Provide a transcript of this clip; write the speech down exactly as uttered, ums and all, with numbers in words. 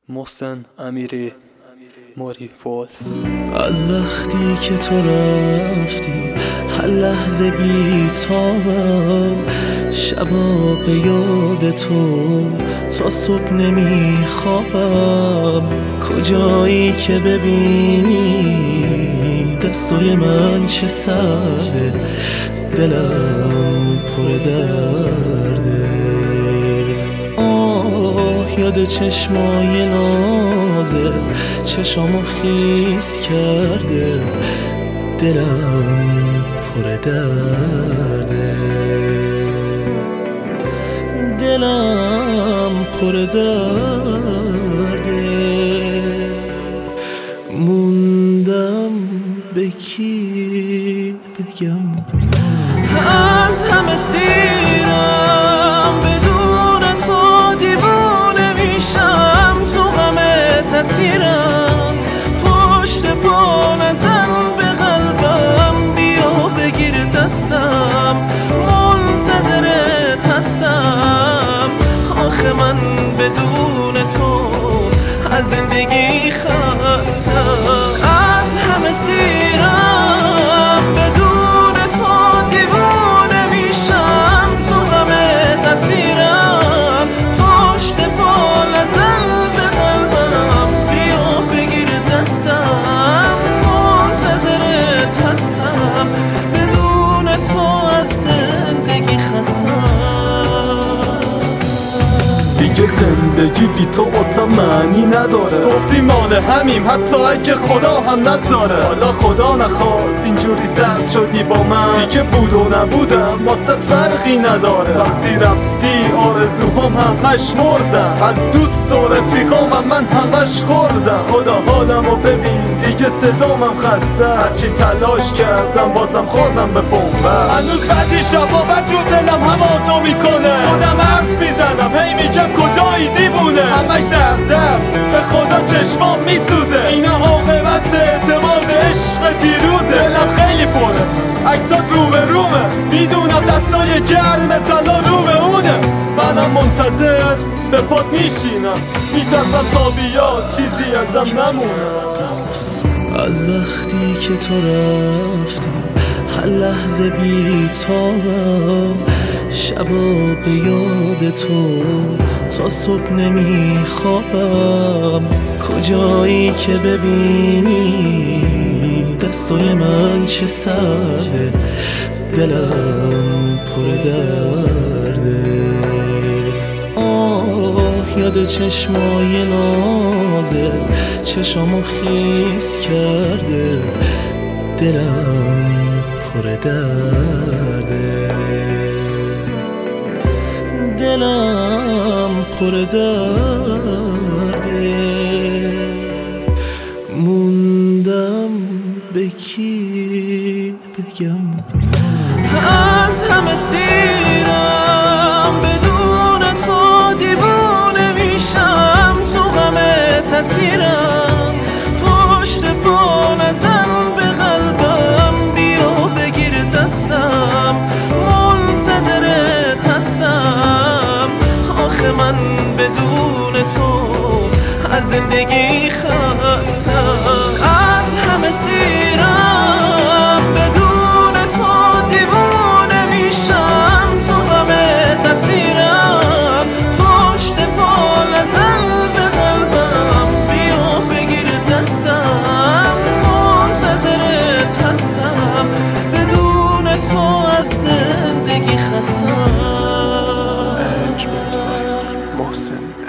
محسن امیری ماری پول. از وقتی که تو رفتی هر لحظه بی‌تابم، شبا به یاد تو تا صبح نمیخوابم. کجایی که ببینی دستای من چه سرده، دلم پر درده. آه یاد چشمای نازت چشامو خیس کرده، دلم پر درده، دلم پر درده. موندم به کی بگم از همه سیرم، بدون تو دیوونه میشم، تو غمت اسیرم. پشت پا نزن به قلبم، بیا بگیر دستم، منتظرت هستم. آخه من بدون تو از زندگی خستم. از همه سیرم، بدون تو دیوونه میشم، تو غمت اسیرم. پشت پا نزن به قلبم، بیا بگیر دستم، منتظرت هستم. بدون تو از زندگی خستم. دیگه زندگی بی تو واسه معنی نداره، گفتی مال همیم حتی اگه خدا هم نذاره. حالا خدا نخواست اینجوری زد شدی با من، دیگه بود و نبودم واسه فرقی نداره. وقتی رفتی آرزوهام همش مردم، از دوست و رفیقام من همش خوردم. خدا حالمو ببین دیگه صدامم خسته، هرچی تلاش کردم بازم خوردم به بنبست. هنوز بعضی شبا بجور دلم هوا تو میکنه، خودم حرف میزنم هی میگم کجایی دیوونه. همش دردم به خدا چشمام میسوزه، اینا عاقبت اعتماد عشق دیروزه. دلم خیلی پره عکسات رو به رومه، میدونم دستای گرم طلا رو به اونه. منم منتظر به پات میشینم، میترسم تا بیاد چیزی ازم نمونه. از وقتی که تو رفتی هر لحظه بی‌تابم، شبا به یاد تو تا صبح نمیخوابم. کجایی که ببینی دستای من چه سرده، دلم پر درده. آه یاد چشمای نازت چشامو خیس کرده، دلم پر درده، دلم پر درده. موندم به کی بگم از همه سیرم، بدون تو دیوونه میشم، تو غمت اسیرم. پشت پا نزن به قلبم، بیا بگیر دستم، منتظرت هستم. آخه من بدون تو از زندگی خستم. از همه سیرم، بدون تو دیوونه میشم، تو غمت اسیرم. پشت پا نزن به قلبم، بیا بگیر دستم، منتظرت هستم. بدون تو از زندگی خستم. محسن